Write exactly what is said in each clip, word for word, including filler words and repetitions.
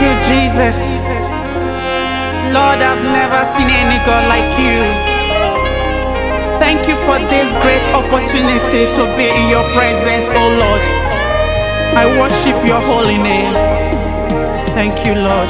you, Jesus. Lord, I've never seen any God like you. Thank you for this great opportunity to be in your presence, oh Lord. I worship your holy name. Thank you, Lord.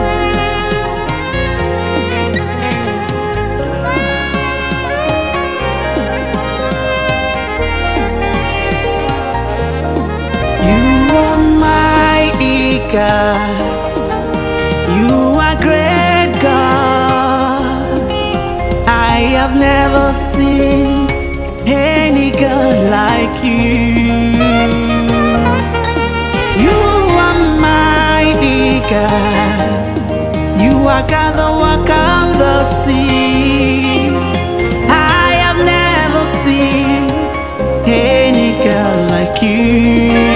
You are mighty God. You are great God. I have never seen any God like you. You are mighty God. You are God that walk on the sea. I have never seen any God like you.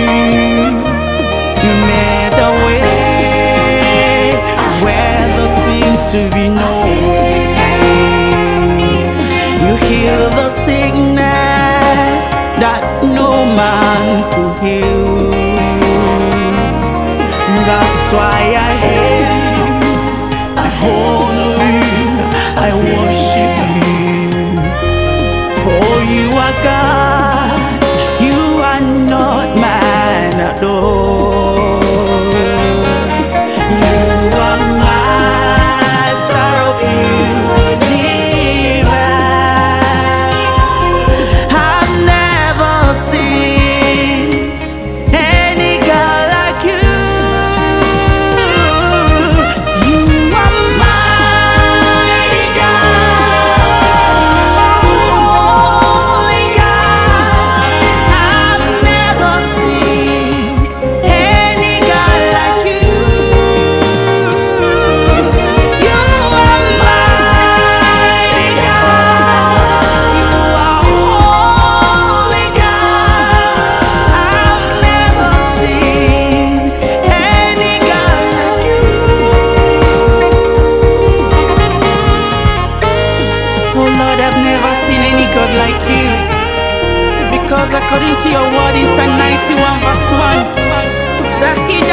You made a way where there seems to be no way. You heal the sickness that no man could heal. That's why I hate you, I honor you, I worship you. For you are God, you are not man at all. You are master of universe. I've never seen any God like you. You are mighty God, holy God. I've never seen any God like you. You are mighty God, you are holy God. I've never seen any God like you. Oh Lord, I've never seen any God like you. Because according to your word in Psalm ninety-one verse one, that he